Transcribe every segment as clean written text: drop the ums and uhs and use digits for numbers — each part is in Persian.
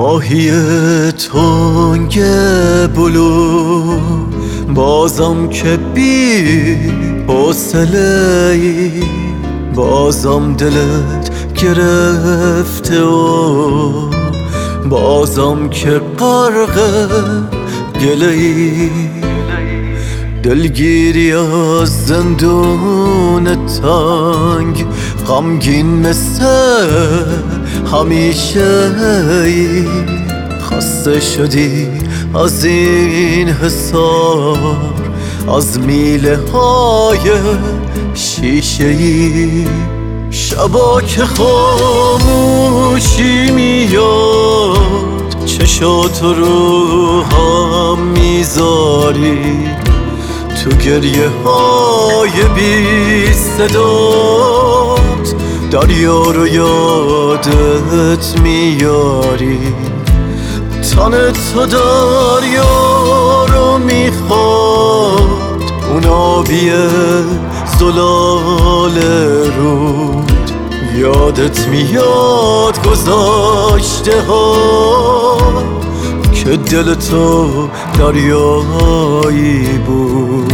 ماهی تنگ بلو بازم که بی حوصله ای، بازم دلت گرفته و بازم که غرق گله ای. دلگیری از زندون تنگ غمگین مثل همیشه ای. خسته شدی از این حصار، از میله های شیشه ای. شبا که خاموشی میاد چشاتو رو هم میذاری، تو گریه های بی صدات دریا رو یادت میاری. تن تو دریا رو میخواد، اون آبی زلال رود. یادت میاد گذاشته ها که دل تو دریایی بود.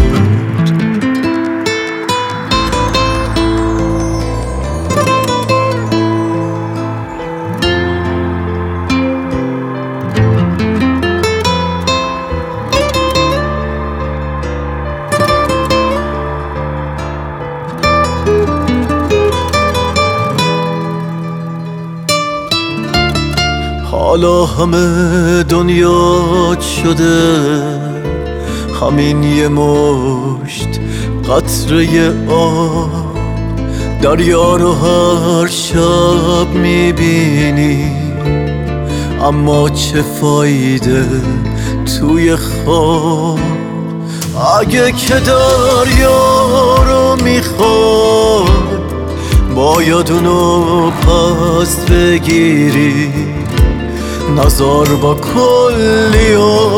حالا همه دنیا شده همین یه مشت قطره آب. دریا رو هر شب میبینی، اما چه فایده توی خواب. اگه که دریا رو میخوای باید اونو پس بگیری، نزار با کلی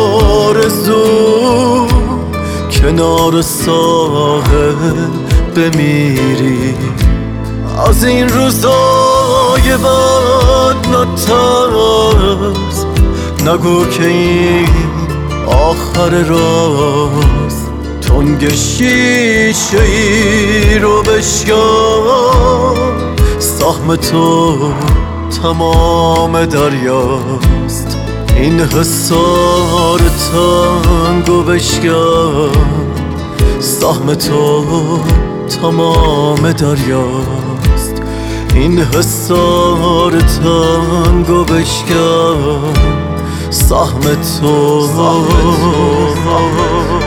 آرزو کنار ساحل بمیری. از این روزای بد نترس، نگو که این آخر راست. تنگ شیشه ای رو بشکن، سهم تو تمام دریاست. این حصار تنگو بشکن، سهم تو تمام دریاست. این حصار تنگو بشکن، سهم تو